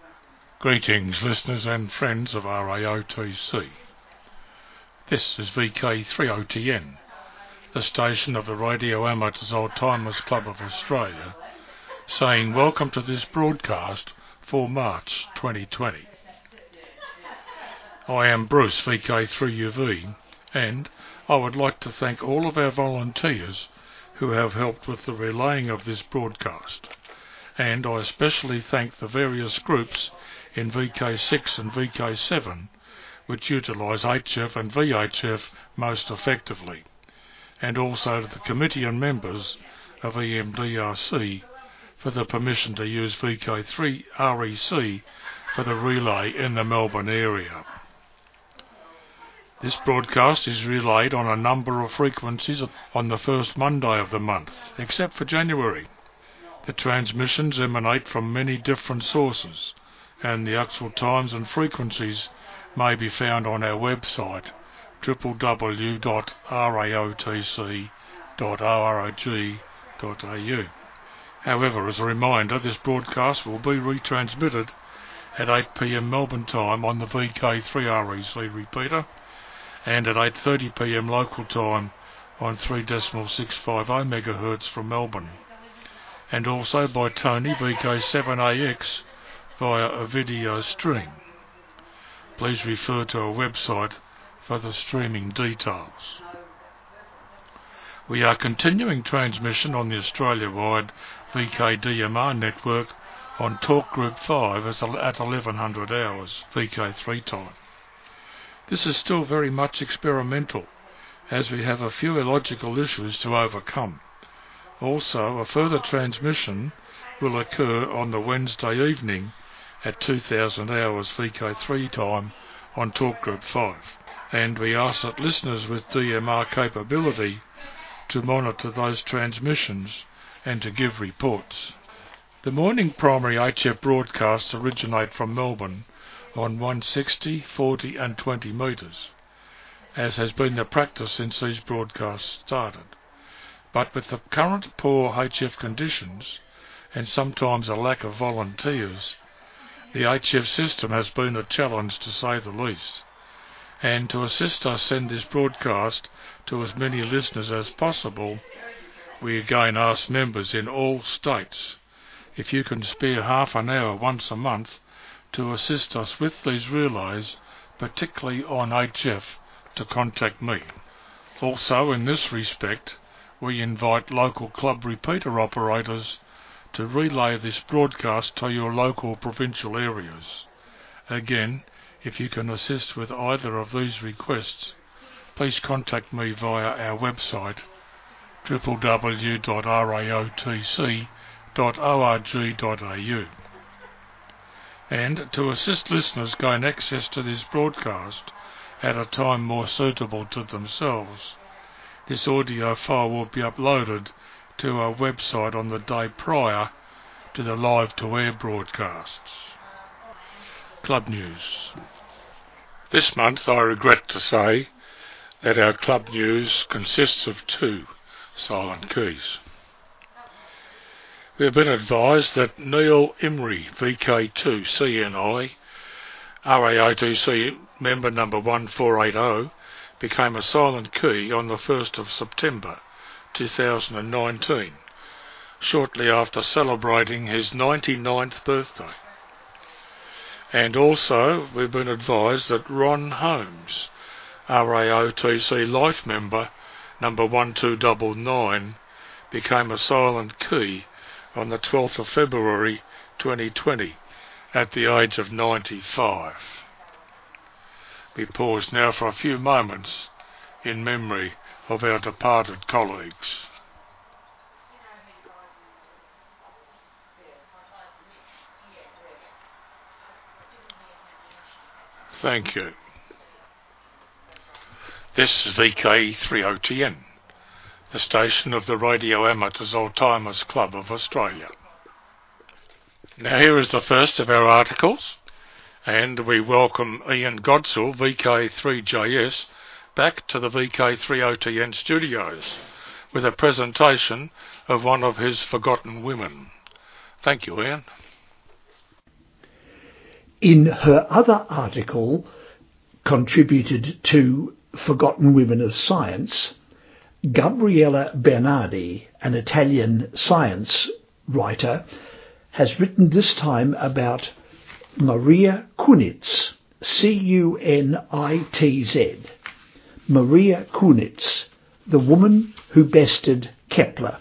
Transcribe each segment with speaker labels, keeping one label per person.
Speaker 1: Greetings, listeners and friends of RAOTC. This is VK30TN, the station of the Radio Amateurs Old-Timers Club of Australia, saying welcome to this broadcast for March 2020. I am Bruce, VK3UV, and I would like to thank all of our volunteers who have helped with the relaying of this broadcast, and I especially thank the various groups in VK6 and VK7 which utilise HF and VHF most effectively, and also to the committee and members of EMDRC for the permission to use VK3 REC for the relay in the Melbourne area. This broadcast is relayed on a number of frequencies on the first Monday of the month, except for January. The transmissions emanate from many different sources, and the actual times and frequencies may be found on our website www.raotc.org.au. However, as a reminder, this broadcast will be retransmitted at 8 p.m. Melbourne time on the VK3REC repeater and at 8:30 p.m. local time on 3.650 MHz from Melbourne, and also by Tony VK7AX via a video stream. Please refer to our website for the streaming details. We are continuing transmission on the Australia-wide VKDMR network on Talk Group 5 at 1100 hours VK3 time. This is still very much experimental, as we have a few illogical issues to overcome. Also, a further transmission will occur on the Wednesday evening at 2000 hours VK3 time on Talk Group 5, and we ask that listeners with DMR capability to monitor those transmissions and to give reports. The morning primary HF broadcasts originate from Melbourne on 160, 40 and 20 metres, as has been the practice since these broadcasts started. But with the current poor HF conditions and sometimes a lack of volunteers, the HF system has been a challenge to say the least, and to assist us send this broadcast to as many listeners as possible, we again ask members in all states if you can spare half an hour once a month to assist us with these relays, particularly on HF, to contact me. Also, in this respect, we invite local club repeater operators to relay this broadcast to your local provincial areas. Again, if you can assist with either of these requests, please contact me via our website www.raotc.org.au. And to assist listeners gain access to this broadcast at a time more suitable to themselves, this audio file will be uploaded to our website on the day prior to the live-to-air broadcasts. Club news. This month I regret to say that our club news consists of 2 silent keys. We have been advised that Neil Imrie, VK2 CNI, RAOTC member number 1480, became a silent key on the 1st of September 2019, shortly after celebrating his 99th birthday. And also, we've been advised that Ron Holmes, RAOTC Life member number 1299, became a silent key on the 12th of February 2020 at the age of 95. We pause now for a few moments in memory of our departed colleagues. Thank you. This is VK30TN, the station of the Radio Amateurs Old-Timers Club of Australia. Now here is the first of our articles, and we welcome Ian Godsall, VK3JS, back to the VK30TN studios with a presentation of one of his forgotten women. Thank you, Ian.
Speaker 2: In her other article, contributed to Forgotten Women of Science, Gabriella Bernardi, an Italian science writer, has written this time about Maria Kunitz, Cunitz, Maria Kunitz, the woman who bested Kepler.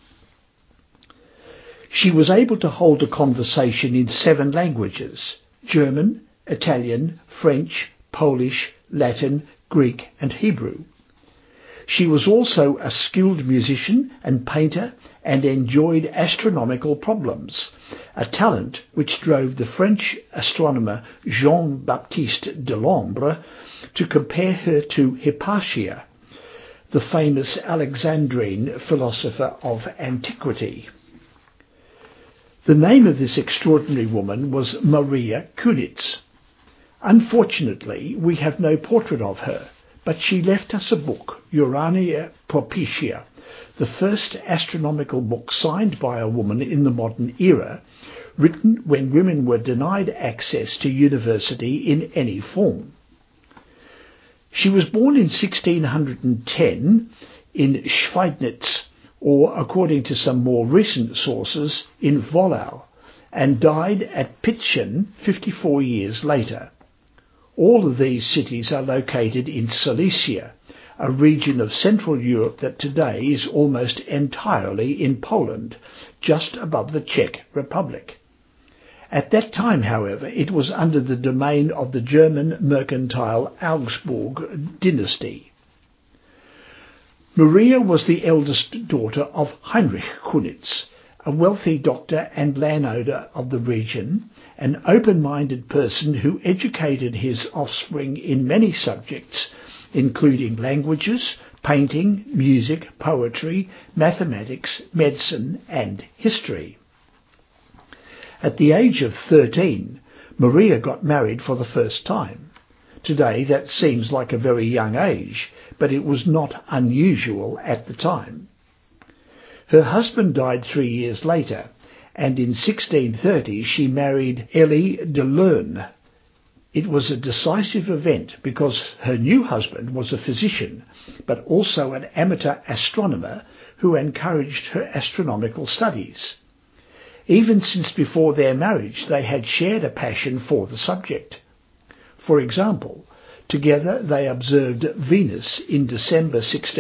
Speaker 2: She was able to hold a conversation in 7 languages: German, Italian, French, Polish, Latin, Greek and Hebrew. She was also a skilled musician and painter and enjoyed astronomical problems, a talent which drove the French astronomer Jean-Baptiste Delambre to compare her to Hypatia, the famous Alexandrine philosopher of antiquity. The name of this extraordinary woman was Maria Kunitz. Unfortunately, we have no portrait of her, but she left us a book, Urania Propitia, the first astronomical book signed by a woman in the modern era, written when women were denied access to university in any form. She was born in 1610 in Schweidnitz, or, according to some more recent sources, in Wollau, and died at Pitzen 54 years later. All of these cities are located in Silesia, a region of Central Europe that today is almost entirely in Poland, just above the Czech Republic. At that time, however, it was under the domain of the German mercantile Augsburg dynasty. Maria was the eldest daughter of Heinrich Kunitz, a wealthy doctor and landowner of the region, an open-minded person who educated his offspring in many subjects, including languages, painting, music, poetry, mathematics, medicine, and history. At the age of 13, Maria got married for the first time. Today that seems like a very young age, but it was not unusual at the time. Her husband died 3 years later, and in 1630 she married Elie de Learn. It was a decisive event because her new husband was a physician, but also an amateur astronomer who encouraged her astronomical studies. Even since before their marriage, they had shared a passion for the subject. For example, together they observed Venus in December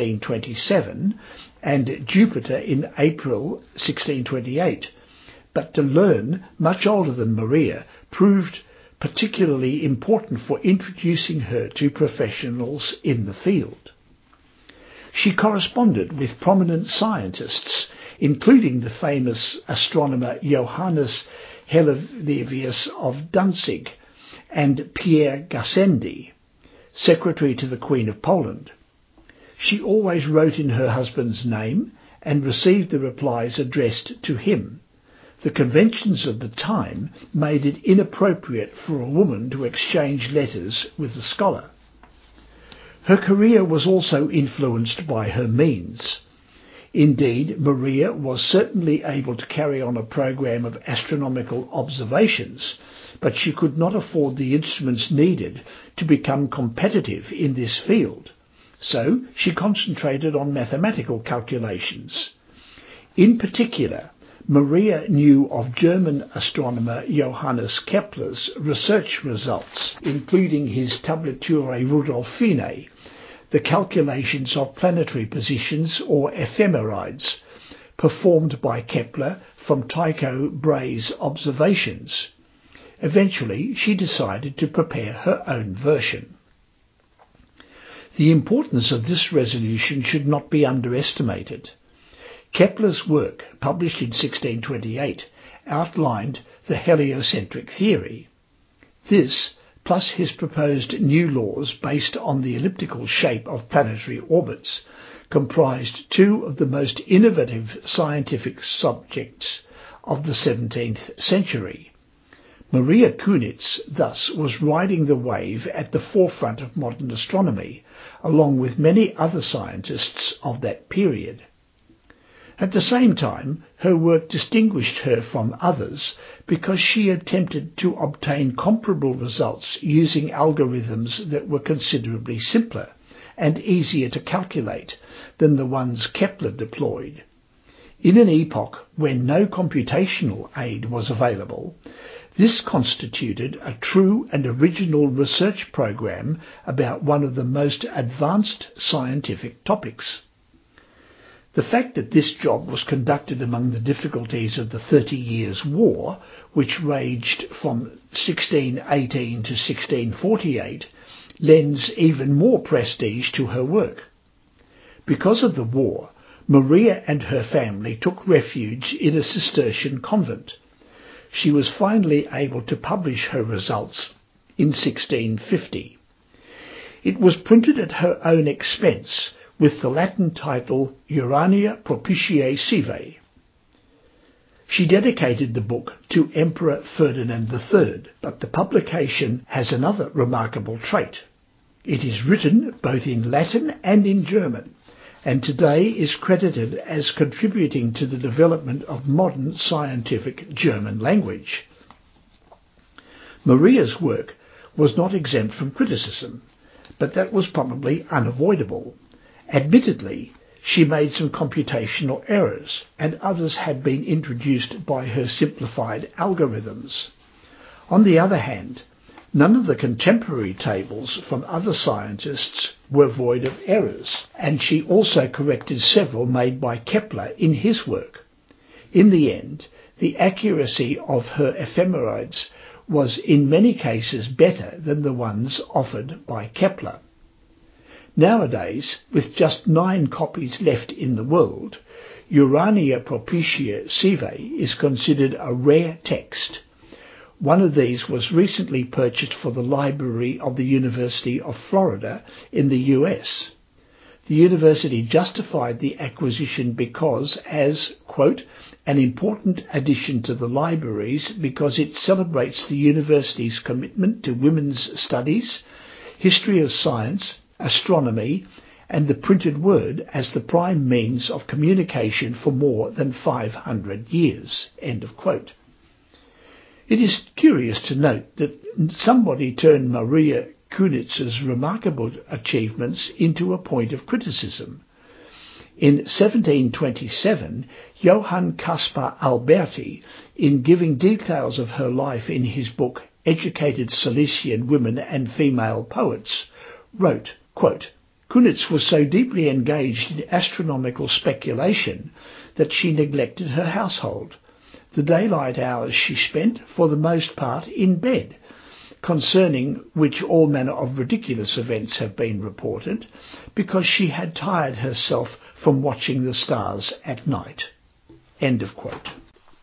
Speaker 2: 1627 and Jupiter in April 1628, but de Learn, much older than Maria, proved particularly important for introducing her to professionals in the field. She corresponded with prominent scientists, including the famous astronomer Johannes Hellerius of Danzig and Pierre Gassendi, secretary to the Queen of Poland. She always wrote in her husband's name and received the replies addressed to him. The conventions of the time made it inappropriate for a woman to exchange letters with a scholar. Her career was also influenced by her means. Indeed, Maria was certainly able to carry on a program of astronomical observations, but she could not afford the instruments needed to become competitive in this field. So she concentrated on mathematical calculations. In particular, Maria knew of German astronomer Johannes Kepler's research results, including his Tabulature Rudolphinae, the calculations of planetary positions or ephemerides, performed by Kepler from Tycho Brahe's observations. Eventually, she decided to prepare her own version. The importance of this resolution should not be underestimated. Kepler's work, published in 1628, outlined the heliocentric theory. This, plus his proposed new laws based on the elliptical shape of planetary orbits, comprised 2 of the most innovative scientific subjects of the 17th century. Maria Kunitz thus was riding the wave at the forefront of modern astronomy, along with many other scientists of that period. At the same time, her work distinguished her from others because she attempted to obtain comparable results using algorithms that were considerably simpler and easier to calculate than the ones Kepler deployed. In an epoch when no computational aid was available, this constituted a true and original research program about one of the most advanced scientific topics. The fact that this job was conducted among the difficulties of the 30 Years' War, which raged from 1618 to 1648, lends even more prestige to her work. Because of the war, Maria and her family took refuge in a Cistercian convent. She was finally able to publish her results in 1650. It was printed at her own expense, with the Latin title Urania Propitiae Sive. She dedicated the book to Emperor Ferdinand III, but the publication has another remarkable trait. It is written both in Latin and in German, and today is credited as contributing to the development of modern scientific German language. Maria's work was not exempt from criticism, but that was probably unavoidable. Admittedly, she made some computational errors, and others had been introduced by her simplified algorithms. On the other hand, none of the contemporary tables from other scientists were void of errors, and she also corrected several made by Kepler in his work. In the end, the accuracy of her ephemerides was in many cases better than the ones offered by Kepler. Nowadays, with just 9 copies left in the world, Urania Propitiae Sive is considered a rare text. One of these was recently purchased for the library of the University of Florida in the US. The university justified the acquisition because, as, quote, an important addition to the libraries because it celebrates the university's commitment to women's studies, history of science, astronomy, and the printed word as the prime means of communication for more than 500 years. End of quote. It is curious to note that somebody turned Maria Kunitz's remarkable achievements into a point of criticism. In 1727, Johann Caspar Alberti, in giving details of her life in his book Educated Silesian Women and Female Poets, wrote, quote, Kunitz was so deeply engaged in astronomical speculation that she neglected her household. The daylight hours she spent, for the most part, in bed, concerning which all manner of ridiculous events have been reported, because she had tired herself from watching the stars at night. End of quote.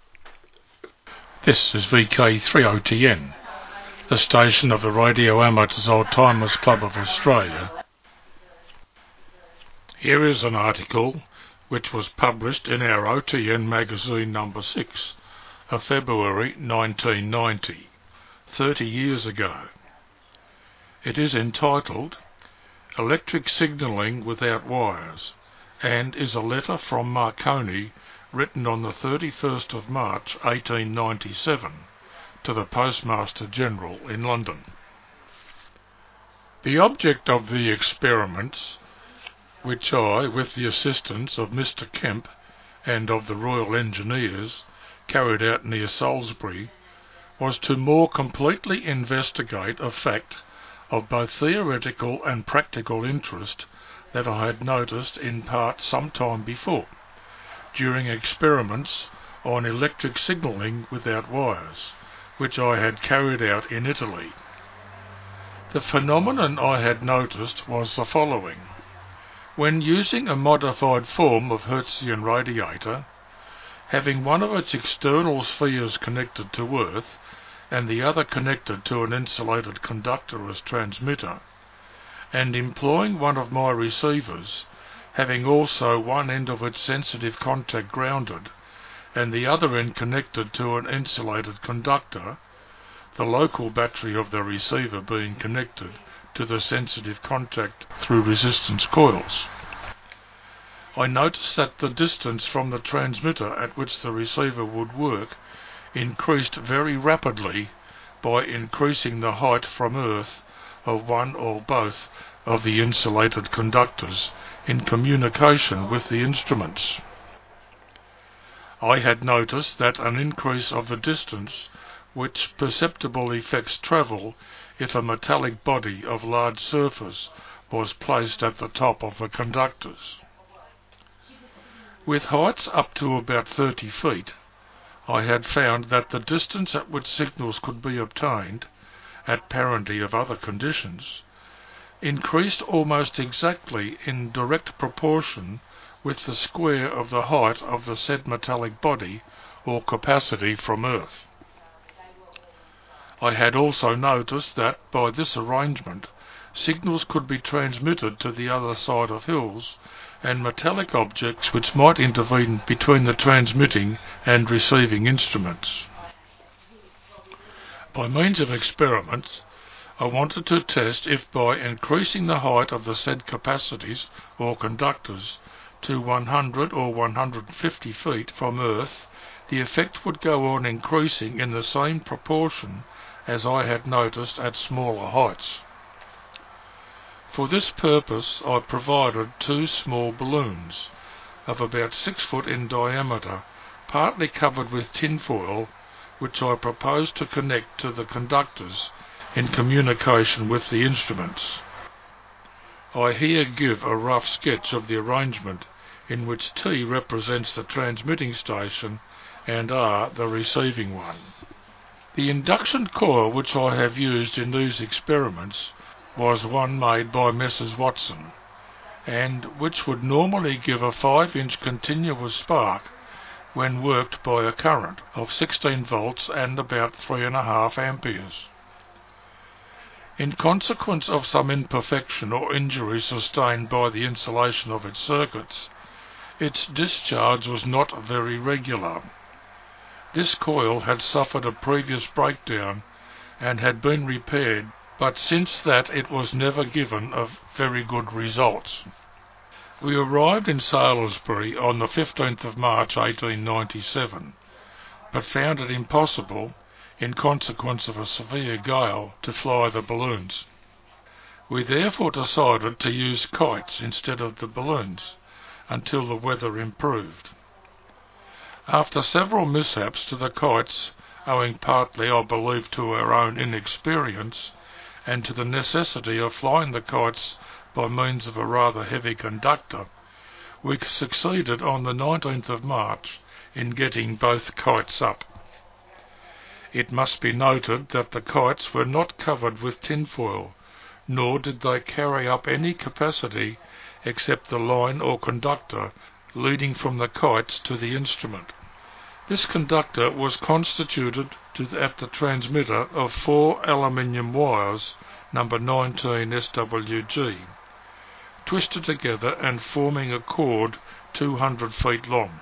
Speaker 1: This is VK3OTN, the station of the Radio Amateurs Old Timers Club of Australia. Here is an article which was published in our OTN magazine number 6 of February 1990, 30 years ago. It is entitled Electric Signalling Without Wires, and is a letter from Marconi written on the 31st of March 1897 to the Postmaster General in London. The object of the experiments, which I, with the assistance of Mr. Kemp and of the Royal Engineers, carried out near Salisbury, was to more completely investigate a fact of both theoretical and practical interest that I had noticed in part some time before, during experiments on electric signalling without wires, which I had carried out in Italy. The phenomenon I had noticed was the following. When using a modified form of Hertzian radiator, having one of its external spheres connected to Earth and the other connected to an insulated conductor as transmitter, and employing one of my receivers, having also one end of its sensitive contact grounded and the other end connected to an insulated conductor, the local battery of the receiver being connected to the sensitive contact through resistance coils. I noticed that the distance from the transmitter at which the receiver would work increased very rapidly by increasing the height from earth of one or both of the insulated conductors in communication with the instruments. I had noticed that an increase of the distance which perceptibly affects travel if a metallic body of large surface was placed at the top of the conductors. With heights up to about 30 feet, I had found that the distance at which signals could be obtained, at parity of other conditions, increased almost exactly in direct proportion with the square of the height of the said metallic body or capacity from Earth. I had also noticed that by this arrangement signals could be transmitted to the other side of hills and metallic objects which might intervene between the transmitting and receiving instruments. By means of experiments, I wanted to test if by increasing the height of the said capacities or conductors to 100 or 150 feet from Earth, the effect would go on increasing in the same proportion as I had noticed at smaller heights. For this purpose I provided two small balloons of about 6 foot in diameter, partly covered with tinfoil, which I proposed to connect to the conductors in communication with the instruments. I here give a rough sketch of the arrangement in which T represents the transmitting station and R the receiving one. The induction coil which I have used in these experiments was one made by Messrs. Watson, and which would normally give a 5-inch continuous spark when worked by a current of 16 volts and about 3.5 amperes. In consequence of some imperfection or injury sustained by the insulation of its circuits, its discharge was not very regular. This coil had suffered a previous breakdown and had been repaired, but since that it was never given of very good results. We arrived in Salisbury on the 15th of March 1897, but found it impossible, in consequence of a severe gale, to fly the balloons. We therefore decided to use kites instead of the balloons until the weather improved. After several mishaps to the kites, owing partly, I believe, to our own inexperience, and to the necessity of flying the kites by means of a rather heavy conductor, we succeeded on the 19th of March in getting both kites up. It must be noted that the kites were not covered with tinfoil, nor did they carry up any capacity except the line or conductor leading from the kites to the instrument. This conductor was constituted at the transmitter of 4 aluminium wires, number 19 SWG, twisted together and forming a cord 200 feet long.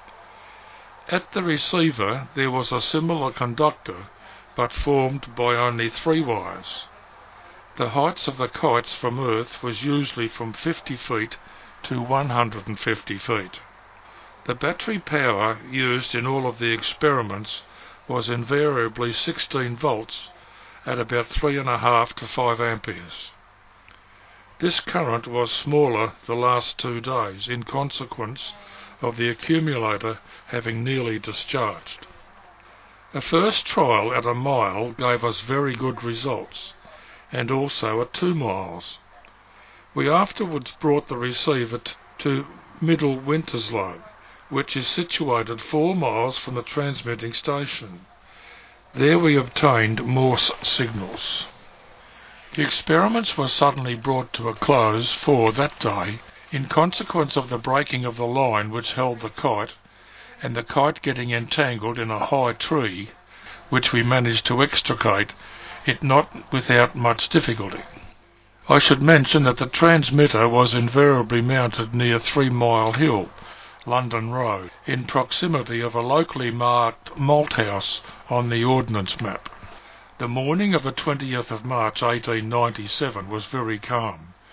Speaker 1: At the receiver there was a similar conductor, but formed by only 3 wires. The heights of the kites from Earth was usually from 50 feet to 150 feet. The battery power used in all of the experiments was invariably 16 volts at about 3.5 to 5 amperes. This current was smaller the last 2 days in consequence of the accumulator having nearly discharged. A first trial at 1 mile gave us very good results, and also at 2 miles. We afterwards brought the receiver to Middle Winterslow, which is situated 4 miles from the transmitting station. There we obtained Morse signals. The experiments were suddenly brought to a close for that day, in consequence of the breaking of the line which held the kite, and the kite getting entangled in a high tree, which we managed to extricate, it not without much difficulty. I should mention that the transmitter was invariably mounted near 3 Mile Hill, London Road, in proximity of a locally marked malt house on the ordnance map. The morning of the 20th of March 1897 was very calm,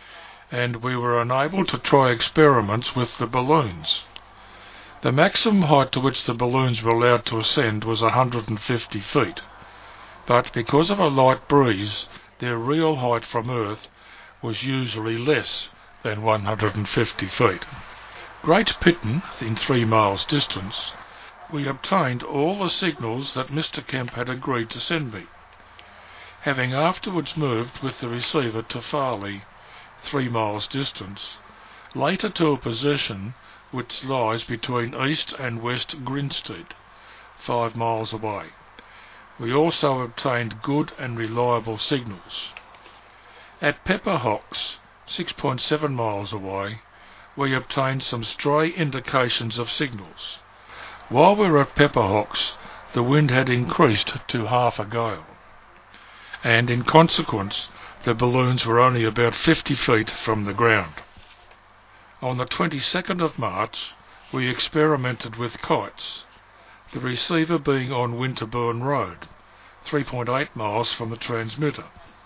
Speaker 1: and we were unable to try experiments with the balloons. The maximum height to which the balloons were allowed to ascend was 150 feet, but because of a light breeze, their real height from Earth was usually less than 150 feet. Great Piton, in 3 miles distance, we obtained all the signals that Mr. Kemp had agreed to send me, having afterwards moved with the receiver to Farley, 3 miles distance, later to a position which lies between East and West Grinstead, 5 miles away. We also obtained good and reliable signals. At Pepperhocks, 6.7 miles away, we obtained some stray indications of signals. While we were at Pepperhocks, the wind had increased to half a gale, and in consequence the balloons were only about 50 feet from the ground. On the 22nd of March, we experimented with kites, the receiver being on Winterbourne Road, 3.8 miles from the transmitter.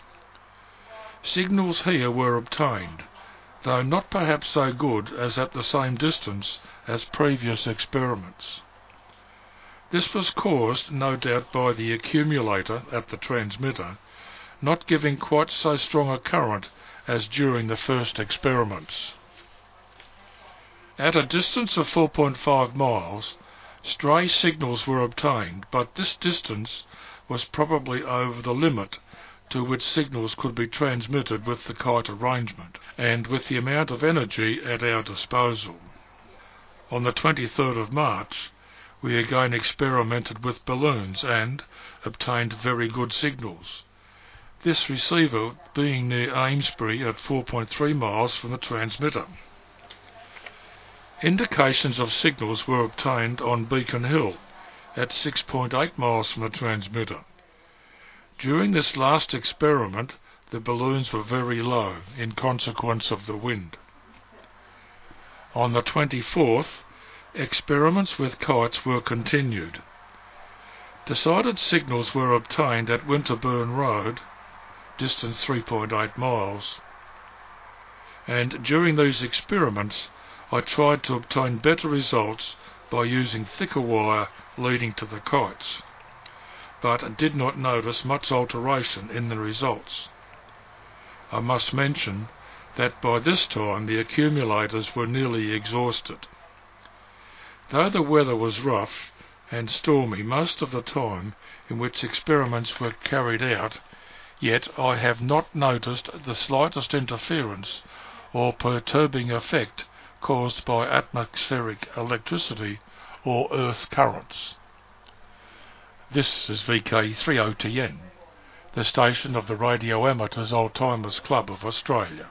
Speaker 1: Signals here were obtained, though not perhaps so good as at the same distance as previous experiments. This was caused, no doubt, by the accumulator at the transmitter not giving quite so strong a current as during the first experiments. At a distance of 4.5 miles, stray signals were obtained, but this distance was probably over the limit to which signals could be transmitted with the kite arrangement, and with the amount of energy at our disposal. On the 23rd of March, we again experimented with balloons and obtained very good signals, this receiver being near Amesbury at 4.3 miles from the transmitter. Indications of signals were obtained on Beacon Hill at 6.8 miles from the transmitter. During this last experiment, the balloons were very low in consequence of the wind. On the 24th, experiments with kites were continued. Decided signals were obtained at Winterbourne Road, distance 3.8 miles, and during these experiments I tried to obtain better results by using thicker wire leading to the kites, but did not notice much alteration in the results. I must mention that by this time the accumulators were nearly exhausted. Though the weather was rough and stormy most of the time in which experiments were carried out, yet I have not noticed the slightest interference or perturbing effect caused by atmospheric electricity or earth currents. This is VK30TN, the station of the Radio Amateurs Old-Timers Club of Australia.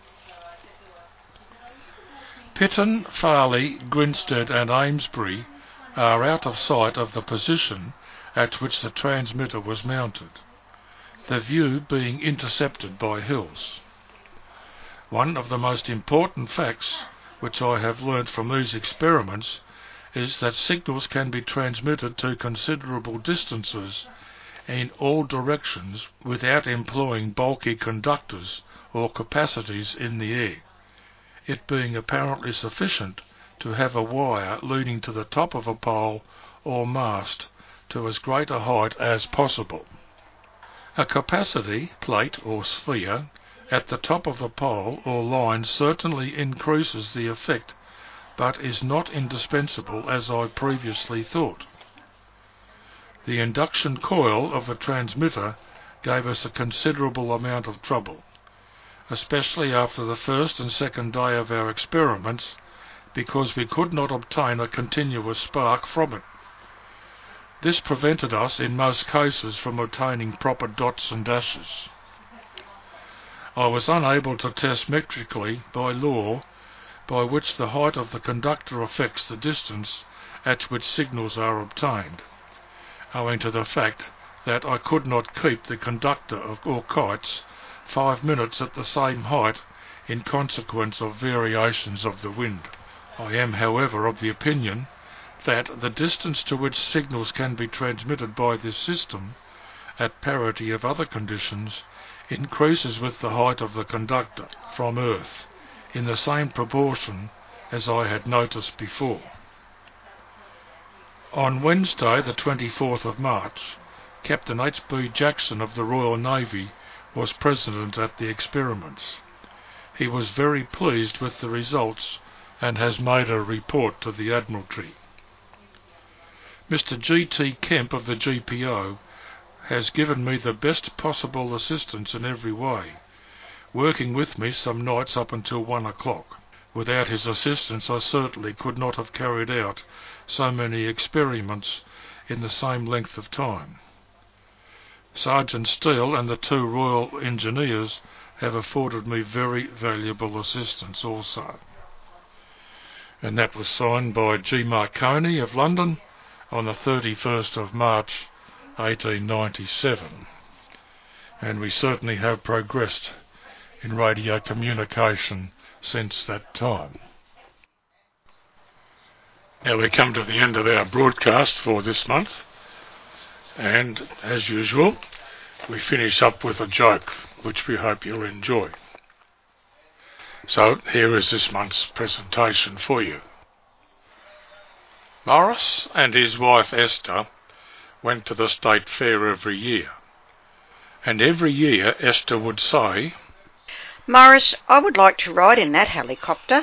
Speaker 1: Piton, Farley, Grinstead and Amesbury are out of sight of the position at which the transmitter was mounted, the view being intercepted by hills. One of the most important facts which I have learnt from these experiments is that signals can be transmitted to considerable distances in all directions without employing bulky conductors or capacities in the air, it being apparently sufficient to have a wire leading to the top of a pole or mast to as great a height as possible. A capacity, plate or sphere, at the top of the pole or line certainly increases the effect, but is not indispensable as I previously thought. The induction coil of the transmitter gave us a considerable amount of trouble, especially after the first and second day of our experiments, because we could not obtain a continuous spark from it. This prevented us in most cases from obtaining proper dots and dashes. I was unable to test metrically by law, by which the height of the conductor affects the distance at which signals are obtained, owing to the fact that I could not keep the conductor or kites 5 minutes at the same height in consequence of variations of the wind. I am, however, of the opinion that the distance to which signals can be transmitted by this system, at parity of other conditions, increases with the height of the conductor from Earth in the same proportion as I had noticed before. On Wednesday, the 24th of March, Captain H.B. Jackson of the Royal Navy was present at the experiments. He was very pleased with the results and has made a report to the Admiralty. Mr. G.T. Kemp of the GPO has given me the best possible assistance in every way, working with me some nights up until 1 o'clock. Without his assistance I certainly could not have carried out so many experiments in the same length of time. Sergeant Steele and the 2 Royal Engineers have afforded me very valuable assistance also. And that was signed by G. Marconi of London on the 31st of March 1897. And we certainly have progressed in radio communication since that time. Now we come to the end of our broadcast for this month, and as usual we finish up with a joke which we hope you'll enjoy. So here is this month's presentation for you. Morris and his wife Esther went to the State Fair every year, and every year Esther would say,
Speaker 3: "Morris, I would like to ride in that helicopter."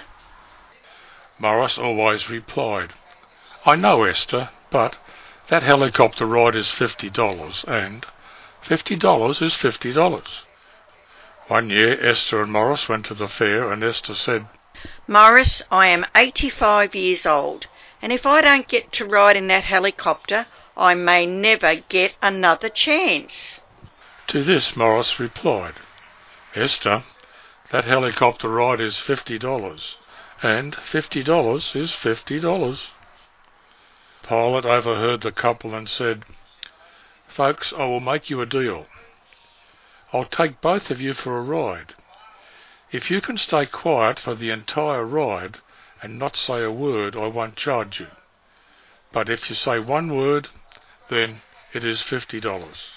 Speaker 1: Morris always replied, "I know, Esther, but that helicopter ride is $50, and $50 is $50. One year Esther and Morris went to the fair, and Esther said,
Speaker 3: "Morris, I am 85 years old, and if I don't get to ride in that helicopter, I may never get another chance."
Speaker 1: To this Morris replied, "Esther, that helicopter ride is $50, and $50 is $50. Pilot overheard the couple and said, "Folks, I will make you a deal. I'll take both of you for a ride. If you can stay quiet for the entire ride and not say a word, I won't charge you. But if you say one word, then it is $50.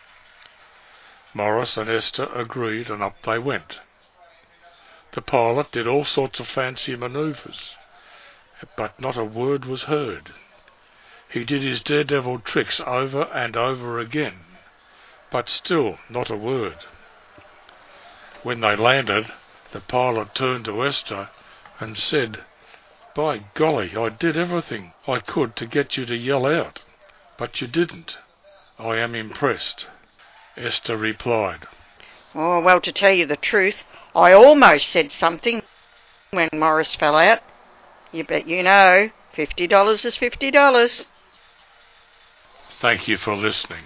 Speaker 1: Morris and Esther agreed, and up they went. The pilot did all sorts of fancy manoeuvres, but not a word was heard. He did his daredevil tricks over and over again, but still not a word. When they landed, the pilot turned to Esther and said, "By golly, I did everything I could to get you to yell out, but you didn't. I am impressed." Esther replied,
Speaker 3: "Oh, well, to tell you the truth, I almost said something when Morris fell out. But you know, $50 is $50.
Speaker 1: Thank you for listening.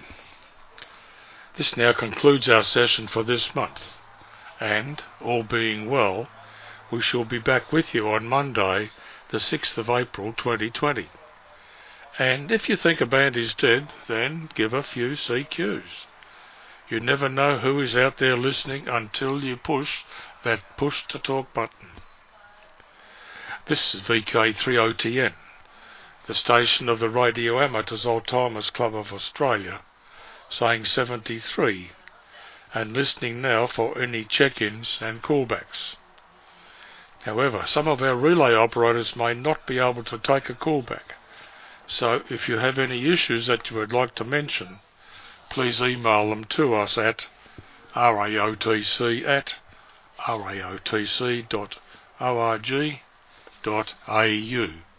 Speaker 1: This now concludes our session for this month, and, all being well, we shall be back with you on Monday, the 6th of April 2020. And if you think a band is dead, then give a few CQs. You never know who is out there listening until you push that push-to-talk button. This is VK3OTN, the station of the Radio Amateurs Old-Timers Club of Australia, saying 73, and listening now for any check-ins and callbacks. However, some of our relay operators may not be able to take a callback, so if you have any issues that you would like to mention, please email them to us at raotc@raotc.org.au.